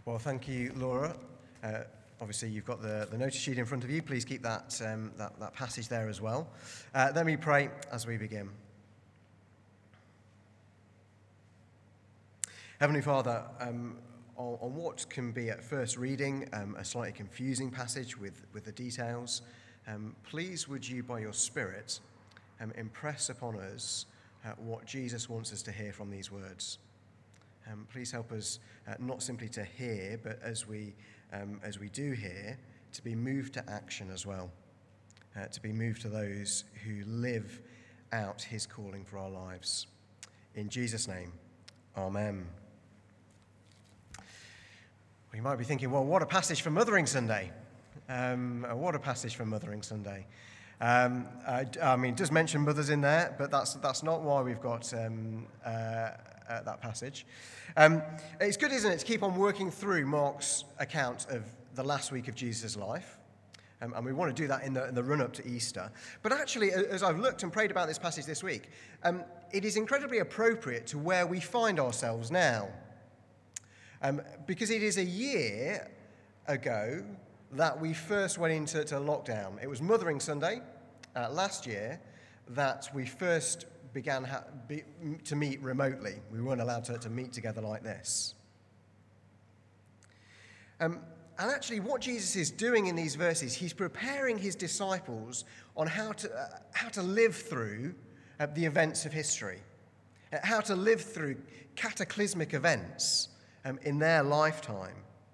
Well, thank you, Laura. Obviously, you've got the notice sheet in front of you. Please keep that passage there as well. Let me pray as we begin. Heavenly Father, on what can be at first reading a slightly confusing passage with the details, please would you, by your Spirit, impress upon us what Jesus wants us to hear from these words. Please help us not simply to hear, but as we do hear, to be moved to action as well, to be moved to those who live out his calling for our lives. In Jesus' name, amen. Well, you might be thinking, well, what a passage for Mothering Sunday. What a passage for Mothering Sunday. I mean, it does mention mothers in there, but that's not why we've got that passage. It's good, isn't it, to keep on working through Mark's account of the last week of Jesus' life. And we want to do that in the run-up to Easter. But actually, as I've looked and prayed about this passage this week, it is incredibly appropriate to where we find ourselves now. Because it is a year ago that we first went into lockdown. It was Mothering Sunday last year that we first began to meet remotely. We weren't allowed to meet together like this. And actually, what Jesus is doing in these verses, he's preparing his disciples on how to live through the events of history, how to live through cataclysmic events in their lifetime.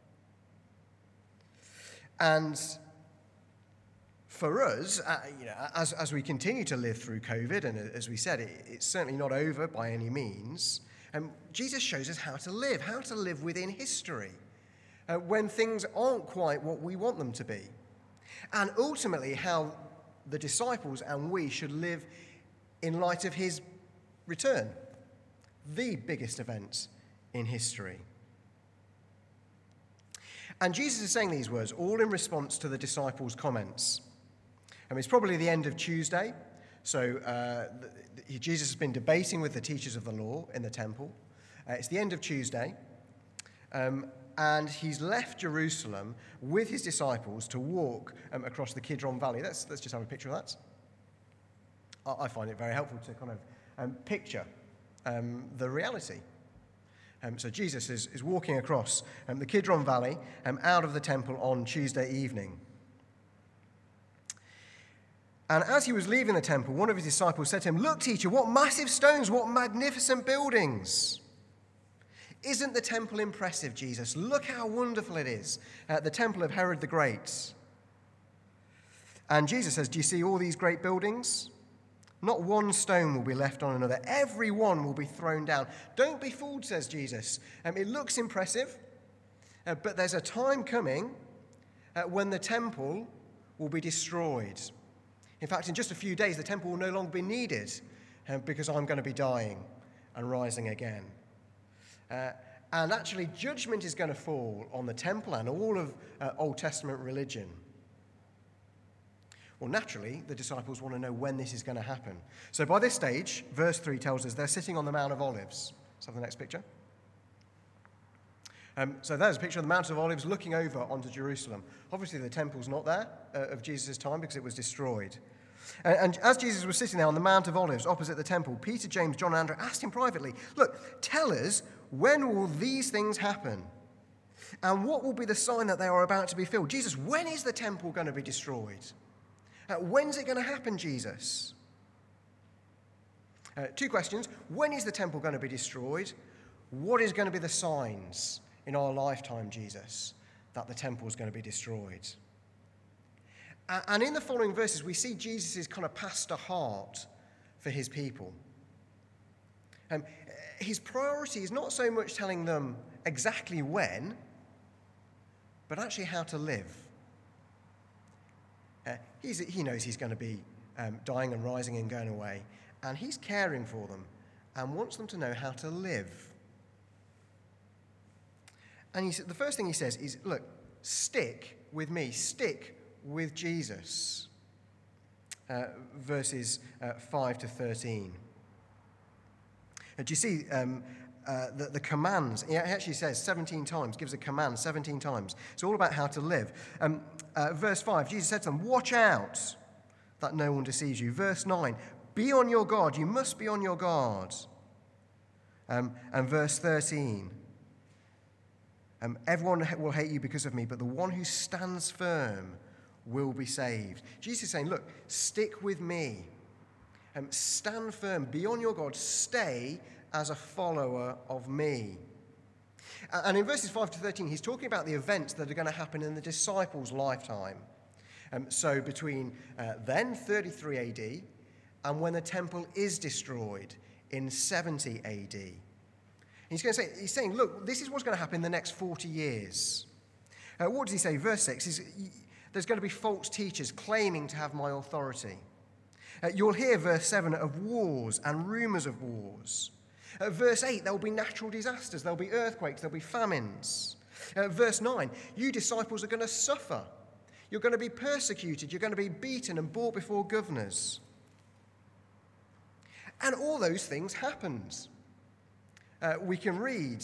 And for us, as we continue to live through COVID, and as we said, it's certainly not over by any means, Jesus shows us how to live within history when things aren't quite what we want them to be. And ultimately, how the disciples and we should live in light of his return, the biggest event in history. And Jesus is saying these words all in response to the disciples' comments. It's probably the end of Tuesday, so Jesus has been debating with the teachers of the law in the temple. It's the end of Tuesday, and he's left Jerusalem with his disciples to walk across the Kidron Valley. Let's just have a picture of that. I find it very helpful to kind of picture the reality. So Jesus is walking across the Kidron Valley out of the temple on Tuesday evening. And as he was leaving the temple, one of his disciples said to him, "Look, teacher, what massive stones, what magnificent buildings. Isn't the temple impressive, Jesus? Look how wonderful it is, the temple of Herod the Great." And Jesus says, "Do you see all these great buildings? Not one stone will be left on another. Every one will be thrown down. Don't be fooled," says Jesus. It looks impressive, but there's a time coming when the temple will be destroyed. In fact, in just a few days, the temple will no longer be needed because I'm going to be dying and rising again. And actually, judgment is going to fall on the temple and all of Old Testament religion. Well, naturally, the disciples want to know when this is going to happen. So by this stage, verse 3 tells us they're sitting on the Mount of Olives. Let's have the next picture. So there's a picture of the Mount of Olives looking over onto Jerusalem. Obviously, the temple's not there of Jesus' time because it was destroyed. And as Jesus was sitting there on the Mount of Olives opposite the temple, Peter, James, John, and Andrew asked him privately, "Look, tell us, when will these things happen? And what will be the sign that they are about to be filled?" Jesus, when is the temple going to be destroyed? When's it going to happen, Jesus? Two questions. When is the temple going to be destroyed? What is going to be the signs in our lifetime, Jesus, that the temple is going to be destroyed? And in the following verses, we see Jesus' kind of pastor heart for his people. His priority is not so much telling them exactly when, but actually how to live. He knows he's going to be dying and rising and going away, and he's caring for them and wants them to know how to live. And the first thing he says is, look, stick with me, stick with Jesus. Verses 5 to 13. Do you see the commands. He actually says 17 times, gives a command 17 times. It's all about how to live. Verse 5, Jesus said to them, watch out that no one deceives you. Verse 9, be on your guard. You must be on your guard. And verse 13, everyone will hate you because of me, but the one who stands firm will be saved. Jesus is saying, look, stick with me. Stand firm, be on your guard, stay as a follower of me. And in verses 5 to 13, he's talking about the events that are going to happen in the disciples' lifetime. So between then, 33 AD, and when the temple is destroyed in 70 AD. He's saying, look, this is what's going to happen in the next 40 years. What does he say? Verse 6, there's going to be false teachers claiming to have my authority. You'll hear, verse 7, of wars and rumours of wars. Verse 8, there will be natural disasters, there will be earthquakes, there will be famines. Verse 9, you disciples are going to suffer. You're going to be persecuted, you're going to be beaten and brought before governors. And all those things happened. We can read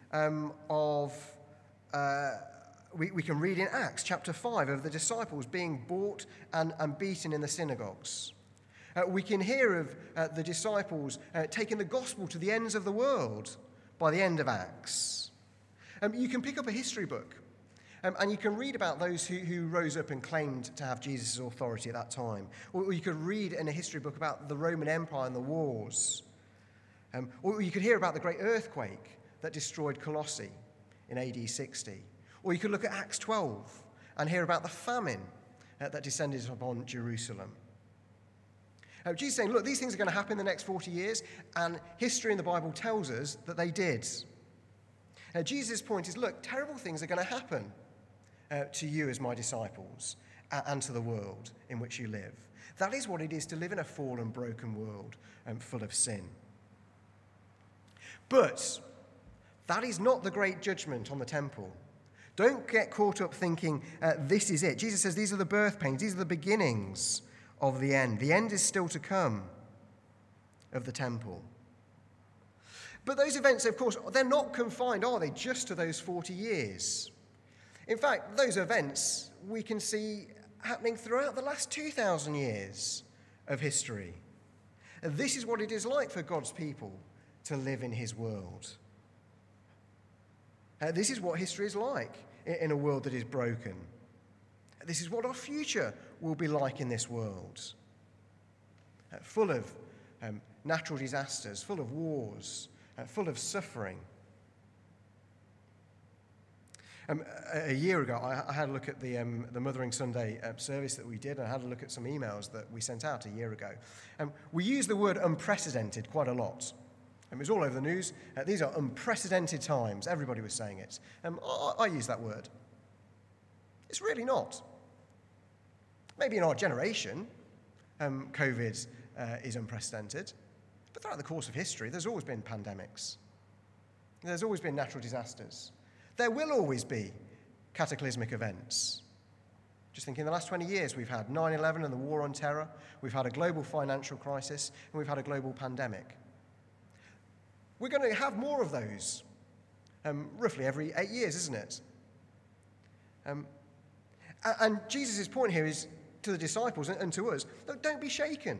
we can read in Acts chapter 5 of the disciples being brought and beaten in the synagogues. We can hear of the disciples taking the gospel to the ends of the world by the end of Acts. You can pick up a history book and you can read about those who rose up and claimed to have Jesus' authority at that time. Or you could read in a history book about the Roman Empire and the wars. Or you could hear about the great earthquake that destroyed Colossae in AD 60. Or you could look at Acts 12 and hear about the famine that descended upon Jerusalem. Jesus is saying, look, these things are going to happen in the next 40 years, and history in the Bible tells us that they did. Jesus' point is, look, terrible things are going to happen to you as my disciples and to the world in which you live. That is what it is to live in a fallen, broken world full of sin. But that is not the great judgment on the temple. Don't get caught up thinking this is it. Jesus says these are the birth pains, these are the beginnings of the end. The end is still to come of the temple. But those events, of course, they're not confined, are they, just to those 40 years? In fact, those events we can see happening throughout the last 2,000 years of history. This is what it is like for God's people to live in his world. This is what history is like in a world that is broken. This is what our future will be like in this world. Full of natural disasters, full of wars, full of suffering. A year ago, I had a look at the Mothering Sunday service that we did, and I had a look at some emails that we sent out a year ago. We used the word unprecedented quite a lot. It was all over the news. These are unprecedented times. Everybody was saying it. I use that word. It's really not. Maybe in our generation, COVID is unprecedented. But throughout the course of history, there's always been pandemics. There's always been natural disasters. There will always be cataclysmic events. Just think in the last 20 years, we've had 9/11 and the war on terror. We've had a global financial crisis, and we've had a global pandemic. We're going to have more of those, roughly every 8 years, isn't it? And Jesus' point here is to the disciples and to us, look, don't be shaken.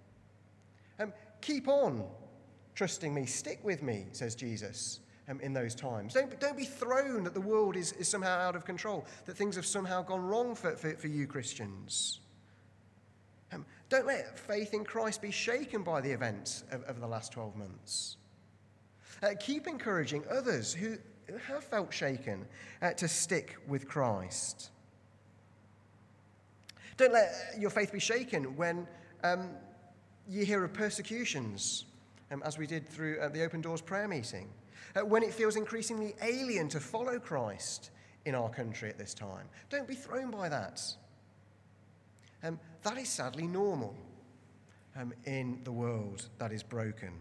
Keep on trusting me. Stick with me, says Jesus, in those times. Don't be thrown that the world is somehow out of control, that things have somehow gone wrong for you Christians. Don't let faith in Christ be shaken by the events of the last 12 months. Keep encouraging others who have felt shaken to stick with Christ. Don't let your faith be shaken when you hear of persecutions, as we did through the Open Doors prayer meeting, when it feels increasingly alien to follow Christ in our country at this time. Don't be thrown by that. That is sadly normal in the world that is broken.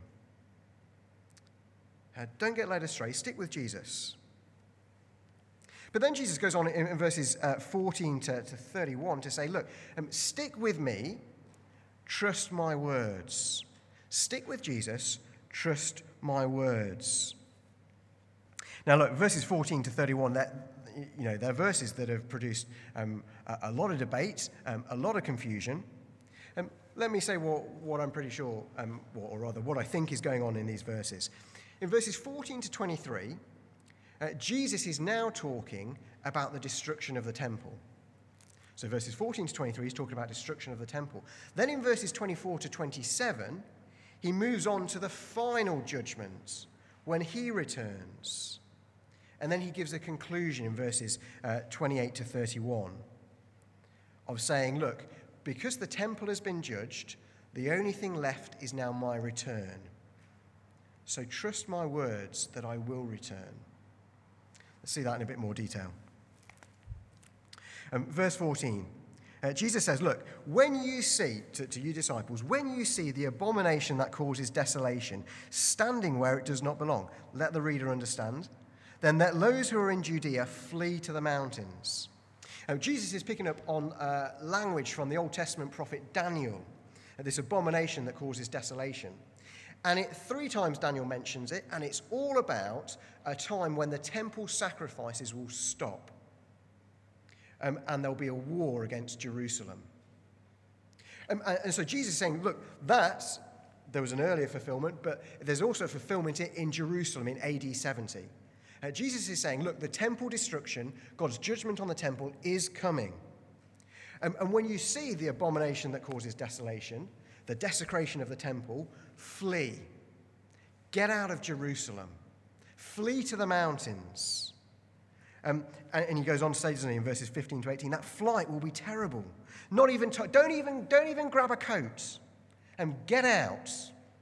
Don't get led astray. Stick with Jesus. But then Jesus goes on in verses 14 to 31 to say, look, stick with me, trust my words. Stick with Jesus, trust my words. Now look, verses 14 to 31, they're verses that have produced a lot of debate, a lot of confusion. Let me say what I'm pretty sure, or rather what I think is going on in these verses. In verses 14 to 23, Jesus is now talking about the destruction of the temple. So verses 14 to 23, he's talking about destruction of the temple. Then in verses 24 to 27, he moves on to the final judgment when he returns. And then he gives a conclusion in verses 28 to 31 of saying, look, because the temple has been judged, the only thing left is now my return. So trust my words that I will return. Let's see that in a bit more detail. Verse 14, Jesus says, look, when you see, to you disciples, when you see the abomination that causes desolation standing where it does not belong, let the reader understand, then let those who are in Judea flee to the mountains. Jesus is picking up on language from the Old Testament prophet Daniel, this abomination that causes desolation. And 3 times Daniel mentions it, and it's all about a time when the temple sacrifices will stop. And there'll be a war against Jerusalem. And so Jesus is saying, look, there was an earlier fulfillment, but there's also fulfillment in Jerusalem in AD 70. Jesus is saying, look, the temple destruction, God's judgment on the temple is coming. And when you see the abomination that causes desolation, the desecration of the temple, flee. Get out of Jerusalem. Flee to the mountains. And he goes on to say, doesn't he, in verses 15 to 18, that flight will be terrible. Don't even grab a coat. Get out.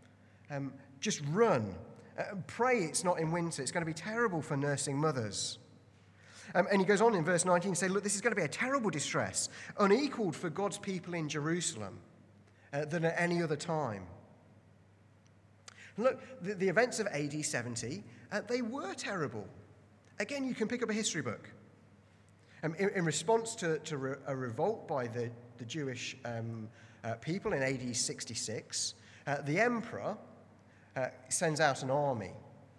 Just run. Pray it's not in winter. It's going to be terrible for nursing mothers. And he goes on in verse 19 to say, look, this is going to be a terrible distress, unequaled for God's people in Jerusalem than at any other time. And look, the events of AD 70, they were terrible. Again, you can pick up a history book. In response to a revolt by the Jewish people in AD 66, the emperor sends out an army.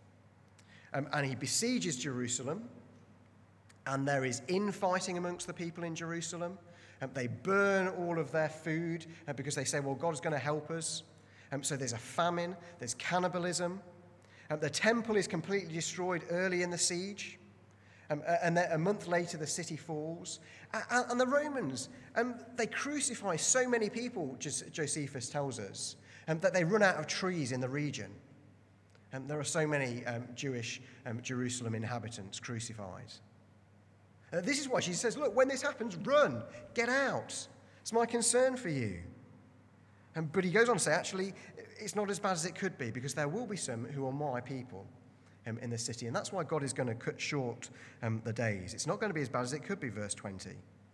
And he besieges Jerusalem. And there is infighting amongst the people in Jerusalem. They burn all of their food because they say, well, God's going to help us. So there's a famine, there's cannibalism. The temple is completely destroyed early in the siege. And then a month later, the city falls. And the Romans, they crucify so many people, Josephus tells us, that they run out of trees in the region. There are so many Jewish Jerusalem inhabitants crucified. This is why Jesus says, look, when this happens, run, get out. It's my concern for you. But he goes on to say, actually, it's not as bad as it could be, because there will be some who are my people in the city. And that's why God is going to cut short the days. It's not going to be as bad as it could be, verse 20.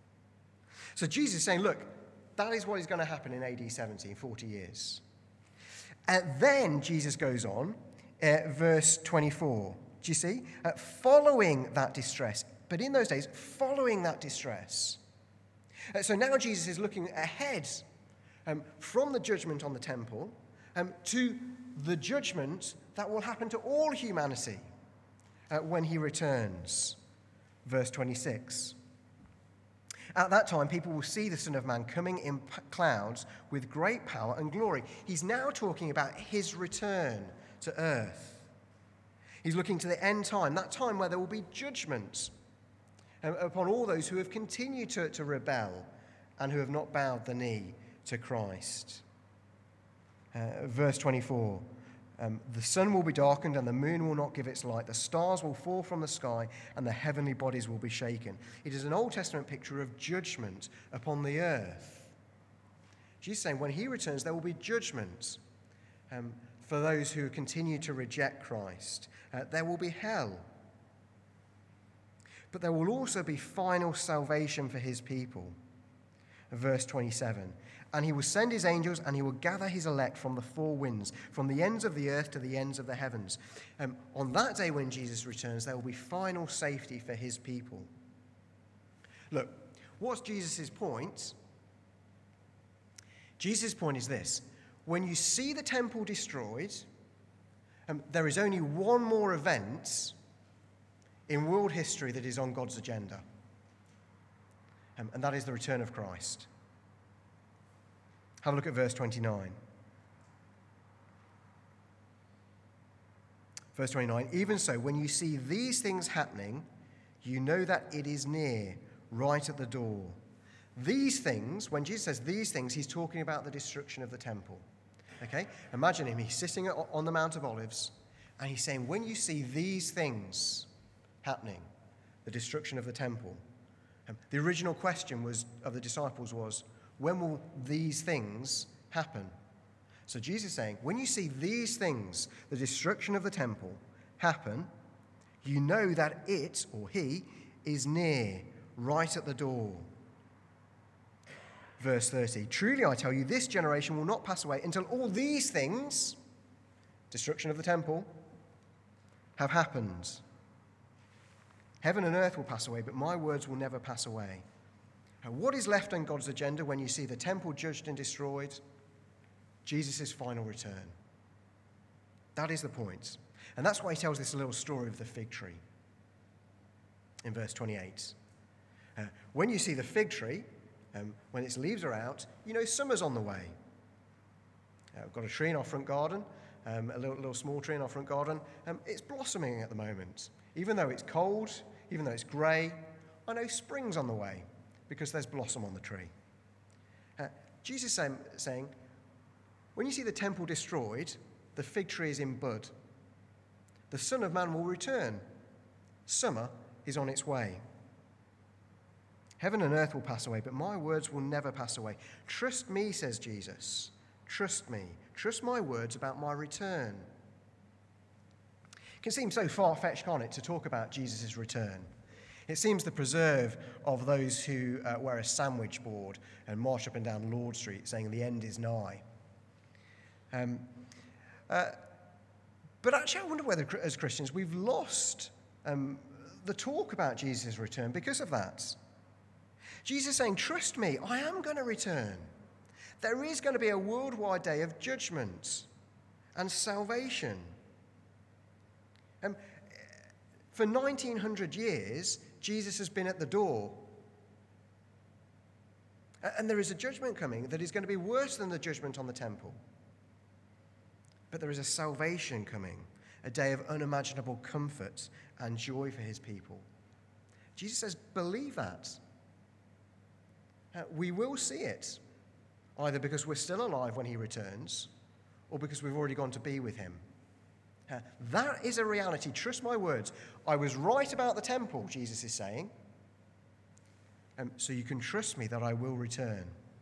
So Jesus is saying, look, that is what is going to happen in AD 70, 40 years. And then Jesus goes on, verse 24. Do you see? Following that distress. But in those days, following that distress. So now Jesus is looking ahead from the judgment on the temple to the judgment that will happen to all humanity when he returns. Verse 26. At that time, people will see the Son of Man coming in clouds with great power and glory. He's now talking about his return to earth. He's looking to the end time, that time where there will be judgment upon all those who have continued to rebel and who have not bowed the knee to Christ. Verse 24. The sun will be darkened and the moon will not give its light. The stars will fall from the sky and the heavenly bodies will be shaken. It is an Old Testament picture of judgment upon the earth. Jesus is saying when he returns, there will be judgment for those who continue to reject Christ. There will be hell. But there will also be final salvation for his people. Verse 27. And he will send his angels and he will gather his elect from the four winds, from the ends of the earth to the ends of the heavens. On that day when Jesus returns, there will be final safety for his people. Look, what's Jesus' point? Jesus' point is this. When you see the temple destroyed, there is only one more event in world history that is on God's agenda, and that is the return of Christ. Have a look at verse 29. Verse 29, even so, when you see these things happening, you know that it is near, right at the door. These things, when Jesus says these things, he's talking about the destruction of the temple. Okay? Imagine him, he's sitting on the Mount of Olives, and he's saying, when you see these things happening, the destruction of the temple, the original question of the disciples was, when will these things happen? So Jesus is saying, when you see these things, the destruction of the temple, happen, you know that it, or he, is near, right at the door. Verse 30, truly I tell you, this generation will not pass away until all these things, destruction of the temple, have happened. Heaven and earth will pass away, but my words will never pass away. Now, what is left on God's agenda when you see the temple judged and destroyed? Jesus' final return. That is the point. And that's why he tells this little story of the fig tree in verse 28. When you see the fig tree, when its leaves are out, you know summer's on the way. We've got a tree in our front garden, a little small tree in our front garden. It's blossoming at the moment. Even though it's cold, even though it's grey, I know spring's on the way because there's blossom on the tree. Jesus is saying, when you see the temple destroyed, the fig tree is in bud. The Son of Man will return. Summer is on its way. Heaven and earth will pass away, but my words will never pass away. Trust me, says Jesus. Trust me. Trust my words about my return. It can seem so far-fetched, can't it, to talk about Jesus' return. It seems the preserve of those who wear a sandwich board and march up and down Lord Street saying the end is nigh. But actually, I wonder whether, as Christians, we've lost the talk about Jesus' return because of that. Jesus is saying, trust me, I am going to return. There is going to be a worldwide day of judgment and salvation. For 1900 years, Jesus has been at the door. And there is a judgment coming that is going to be worse than the judgment on the temple. But there is a salvation coming, a day of unimaginable comfort and joy for his people. Jesus says, believe that. We will see it, either because we're still alive when he returns, or because we've already gone to be with him. That is a reality. Trust my words. I was right about the temple, Jesus is saying. So you can trust me that I will return.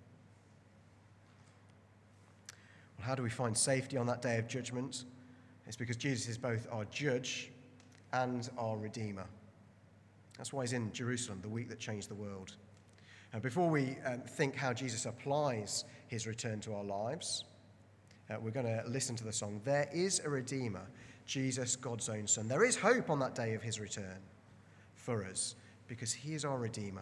Well, how do we find safety on that day of judgment? It's because Jesus is both our judge and our redeemer. That's why he's in Jerusalem, the week that changed the world. And before we think how Jesus applies his return to our lives, we're going to listen to the song, There is a Redeemer, Jesus, God's own Son. There is hope on that day of his return for us because he is our Redeemer.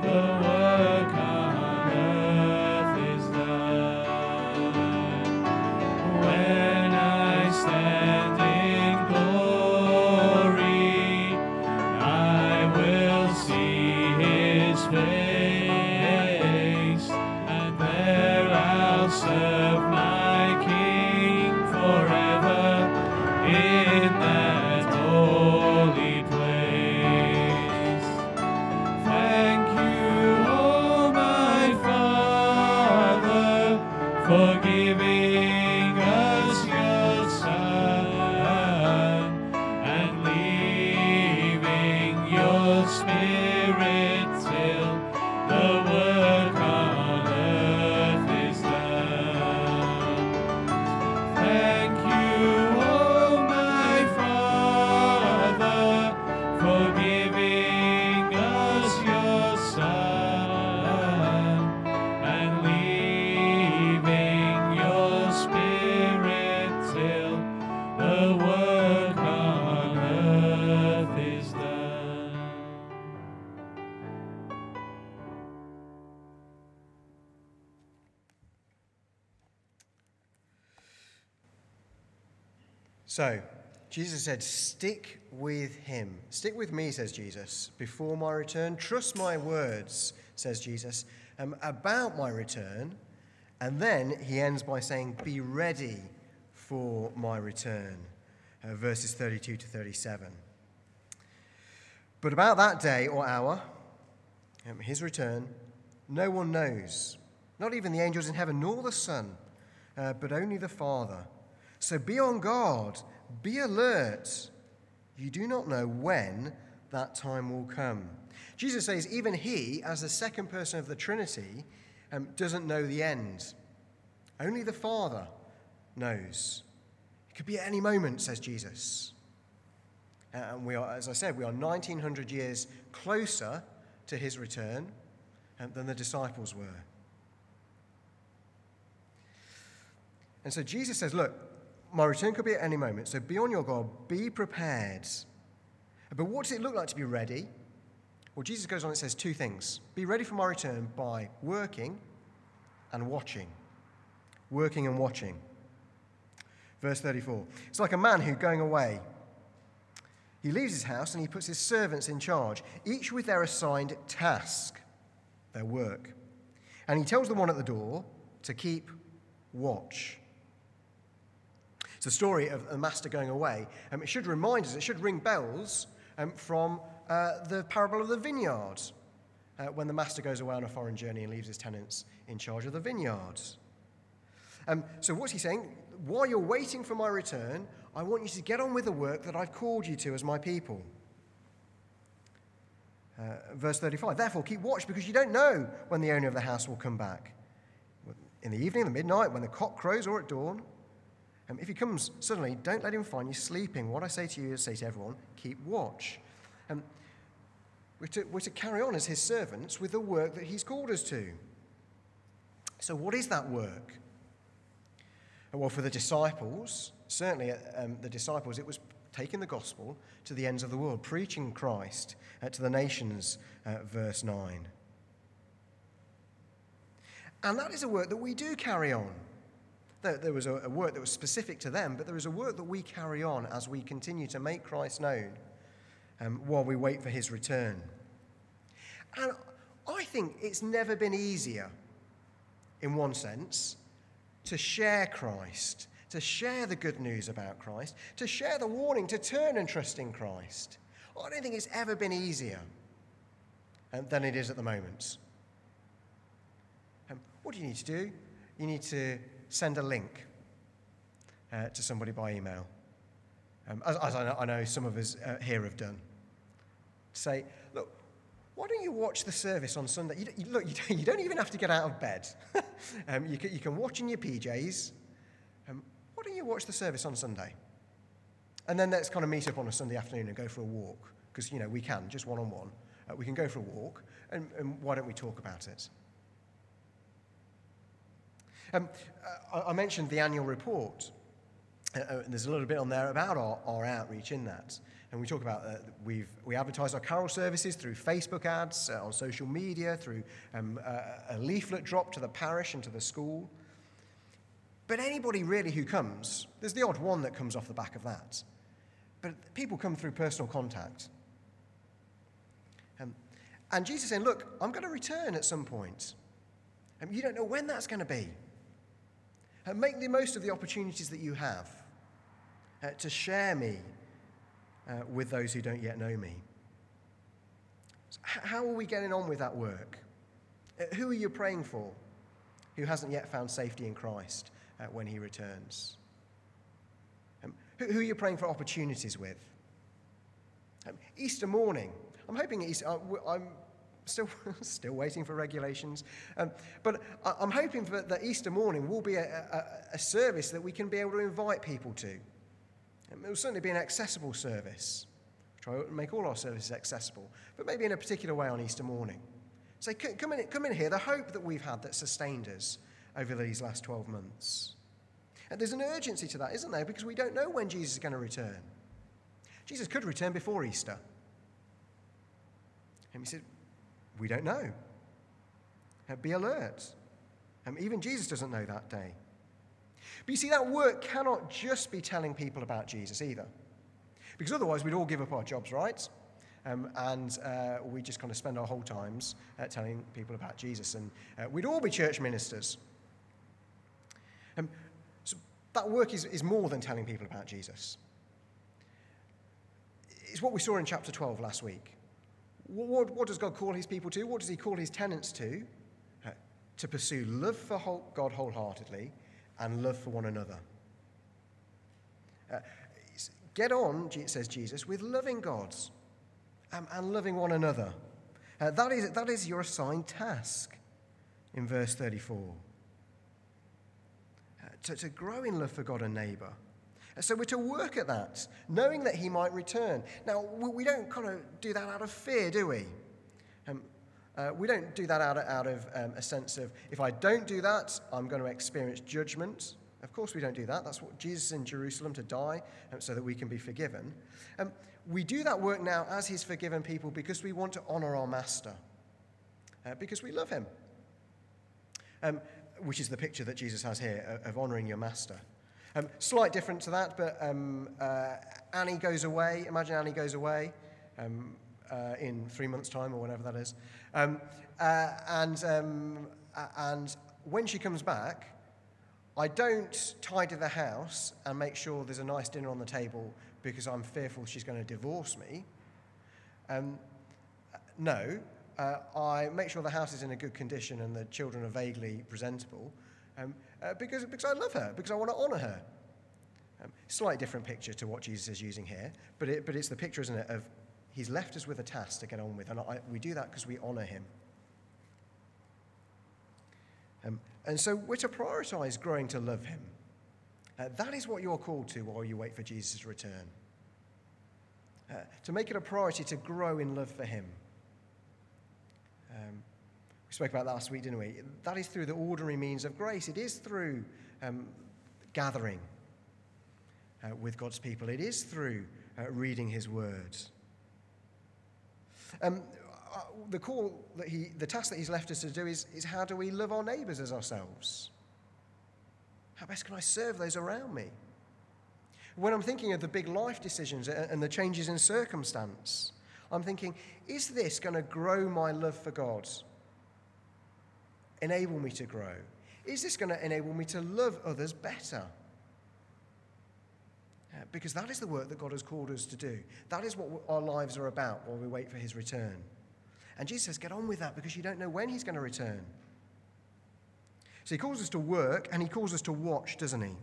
work on earth is done. When I stand in glory, I will see his face, and there I'll serve my King forever in that holy place. Thank you, oh my Father, for giving us your Son and leaving your Spirit till the work on earth is done. Thank you, oh my Father, for giving us your Son and leaving your Spirit till the work on earth is done. So, Jesus said, stick with him. Stick with me, says Jesus, before my return. Trust my words, says Jesus, about my return. And then he ends by saying, be ready for my return, verses 32 to 37. But about that day or hour, his return, no one knows, not even the angels in heaven, nor the Son, but only the Father. So be on guard, be alert. You do not know when that time will come. Jesus says even he, as the second person of the Trinity, doesn't know the end. Only the Father knows. It could be at any moment, says Jesus. And we are, as I said, we are 1900 years closer to his return than the disciples were. And so Jesus says, look, my return could be at any moment, so be on your guard, be prepared. But what does it look like to be ready? Well, Jesus goes on and says two things. Be ready for my return by working and watching. Working and watching. Verse 34. It's like a man who, going away, he leaves his house and he puts his servants in charge, each with their assigned task, their work. And he tells the one at the door to keep watch. It's a story of a master going away. It should remind us, it should ring bells from the parable of the vineyard, when the master goes away on a foreign journey and leaves his tenants in charge of the vineyards. So what's he saying? While you're waiting for my return, I want you to get on with the work that I've called you to as my people. Verse 35, therefore keep watch, because you don't know when the owner of the house will come back. In the evening, the midnight, when the cock crows, or at dawn. If he comes suddenly, don't let him find you sleeping. What I say to you is say to everyone, keep watch. We're to carry on as his servants with the work that he's called us to. So what is that work? Well, for the disciples, certainly the disciples, it was taking the gospel to the ends of the world, preaching Christ to the nations, verse 9. And that is a work that we do carry on. There was a work that was specific to them, but there is a work that we carry on as we continue to make Christ known while we wait for his return. And I think it's never been easier, in one sense, to share Christ, to share the good news about Christ, to share the warning to turn and trust in Christ. I don't think it's ever been easier than it is at the moment. What do you need to do? You need to send a link to somebody by email, as I know some of us here have done. Say, look, why don't you watch the service on Sunday? You don't even have to get out of bed. You can watch in your PJs. Why don't you watch the service on Sunday? And then let's kind of meet up on a Sunday afternoon and go for a walk, because, we can, just one-on-one. We can go for a walk, and why don't we talk about it? I mentioned the annual report. There's a little bit on there about our outreach in that. And we talk about we advertise our carol services through Facebook ads, on social media, through a leaflet drop to the parish and to the school. But anybody really who comes, there's the odd one that comes off the back of that. But people come through personal contact. And Jesus is saying, look, I'm going to return at some point. And you don't know when that's going to be. And make the most of the opportunities that you have to share me with those who don't yet know me. So how are we getting on with that work? Who are you praying for who hasn't yet found safety in Christ when he returns? Who are you praying for opportunities with? Easter morning. I'm hoping I'm still waiting for regulations, but I'm hoping that Easter morning will be a service that we can be able to invite people to. It will certainly be an accessible service. Try to make all our services accessible, but maybe in a particular way on Easter morning. So come in here, the hope that we've had that sustained us over these last 12 months. And there's an urgency to that, isn't there? Because we don't know when Jesus is going to return. Jesus could return before Easter. And he said, we don't know. Be alert. Even Jesus doesn't know that day. But you see, that work cannot just be telling people about Jesus either. Because otherwise we'd all give up our jobs, right? And we just kind of spend our whole times telling people about Jesus. And we'd all be church ministers. So that work is more than telling people about Jesus. It's what we saw in chapter 12 last week. What does God call his people to? What does he call his tenants to? To pursue love for God wholeheartedly and love for one another. Get on, says Jesus, with loving God and loving one another. That is your assigned task in verse 34. To grow in love for God and neighbour. So we're to work at that, knowing that he might return. Now, we don't kind of do that out of fear, do we? We don't do that out of a sense of, if I don't do that, I'm going to experience judgment. Of course we don't do that. That's what Jesus is in Jerusalem to die, so that we can be forgiven. We do that work now as his forgiven people because we want to honour our master, because we love him, which is the picture that Jesus has here of honouring your master. Slight different to that, but Annie goes away. Imagine Annie goes away in 3 months' time or whenever that is. And when she comes back, I don't tidy the house and make sure there's a nice dinner on the table because I'm fearful she's going to divorce me. No, I make sure the house is in a good condition and the children are vaguely presentable. Because I love her, because I want to honour her. Slightly different picture to what Jesus is using here, but it's the picture, isn't it, of he's left us with a task to get on with, and we do that because we honour him. And so we're to prioritise growing to love him. That is what you're called to while you wait for Jesus' return. To make it a priority to grow in love for him. We spoke about that last week, didn't we? That is through the ordinary means of grace. It is through gathering with God's people. It is through reading his words. The task that he's left us to do is how do we love our neighbours as ourselves? How best can I serve those around me? When I'm thinking of the big life decisions and the changes in circumstance, I'm thinking, is this going to grow my love for God? Enable me to grow? Is this going to enable me to love others better? Because that is the work that God has called us to do. That is what our lives are about while we wait for his return. And Jesus says, get on with that because you don't know when he's going to return. So he calls us to work and he calls us to watch, doesn't he?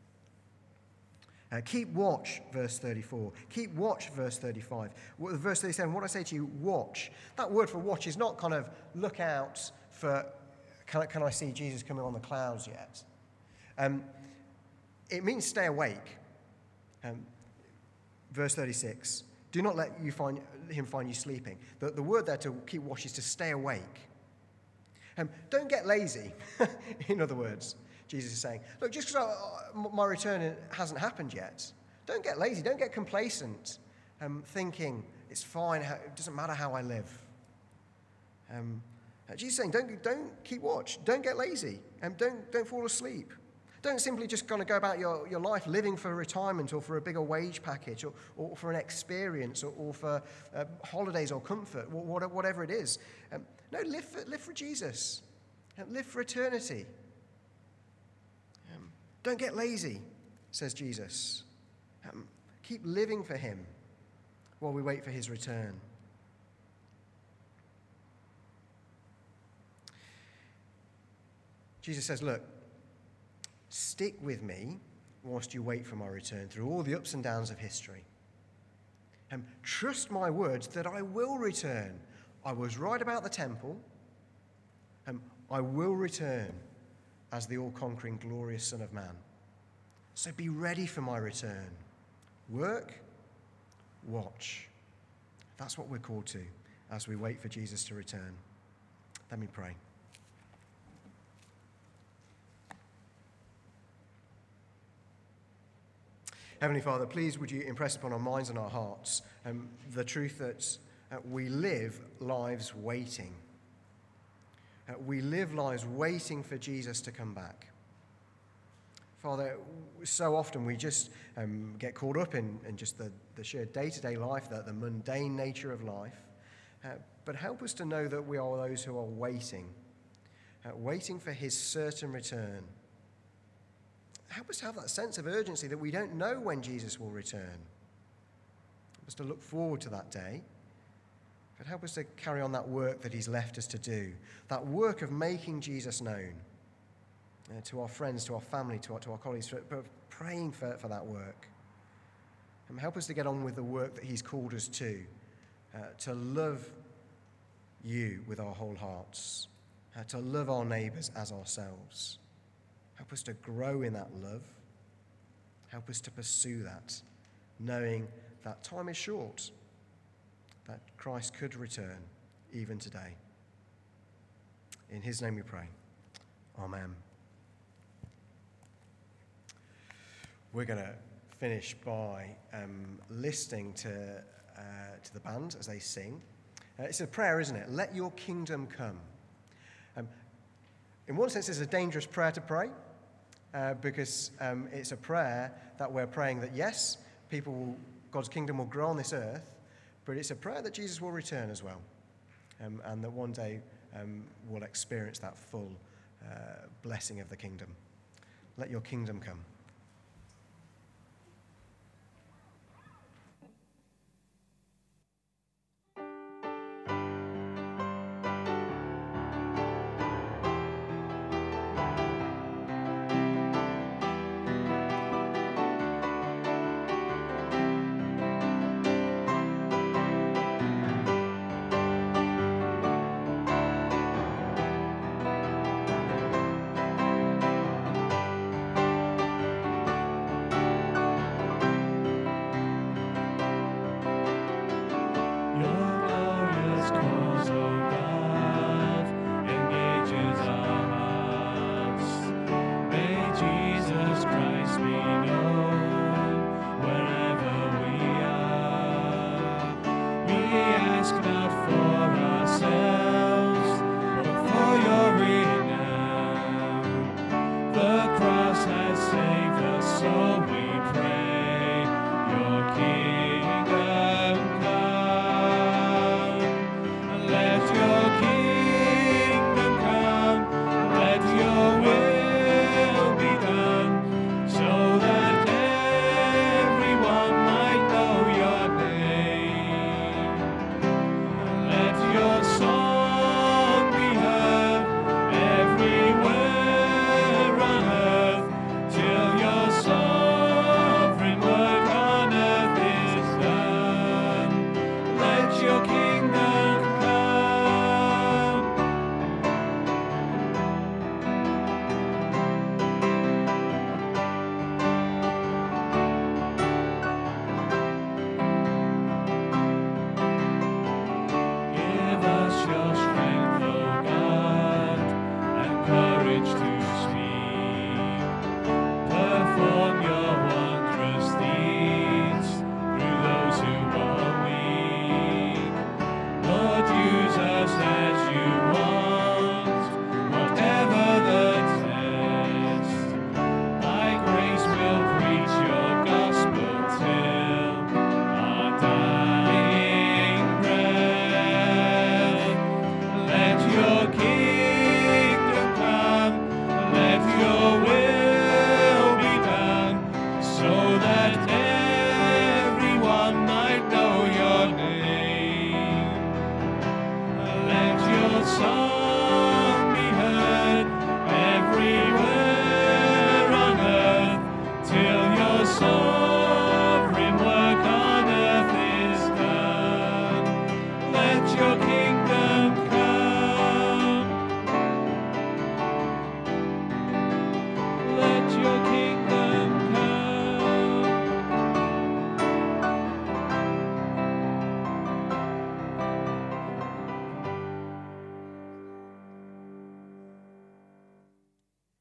Keep watch, verse 34. Keep watch, verse 35. Verse 37, what I say to you, watch. That word for watch is not kind of look out for, can I see Jesus coming on the clouds yet? It means stay awake. Verse 36, do not let him find you sleeping. The word there to keep watch is to stay awake. Don't get lazy, in other words. Jesus is saying, look, just because my return hasn't happened yet, don't get lazy, don't get complacent. thinking it's fine, it doesn't matter how I live. Jesus is saying, don't keep watch, don't get lazy, don't fall asleep. Don't simply just kind of go about your life living for retirement or for a bigger wage package or for an experience or for holidays or comfort, whatever it is. No, live for Jesus. Live for eternity. Don't get lazy, says Jesus. Keep living for him while we wait for his return. Jesus says, look, stick with me whilst you wait for my return through all the ups and downs of history. Trust my words that I will return. I was right about the temple. I will return as the all-conquering, glorious Son of Man. So be ready for my return. Work, watch. That's what we're called to as we wait for Jesus to return. Let me pray. Heavenly Father, please would you impress upon our minds and our hearts the truth that we live lives waiting. We live lives waiting for Jesus to come back. Father, so often we just get caught up in just the sheer day-to-day life, the mundane nature of life. But help us to know that we are those who are waiting for his certain return. Help us have that sense of urgency that we don't know when Jesus will return. Help us to look forward to that day. But help us to carry on that work that he's left us to do, that work of making Jesus known to our friends, to our family, to our colleagues, but praying for that work. And help us to get on with the work that he's called us to love you with our whole hearts, to love our neighbours as ourselves. Help us to grow in that love. Help us to pursue that, knowing that time is short, that Christ could return even today. In his name we pray. Amen. We're going to finish by listening to the band as they sing. It's a prayer, isn't it? Let your kingdom come. In one sense, it's a dangerous prayer to pray because it's a prayer that we're praying that, yes, God's kingdom will grow on this earth, but it's a prayer that Jesus will return as well, and that one day we'll experience that full blessing of the kingdom. Let your kingdom come.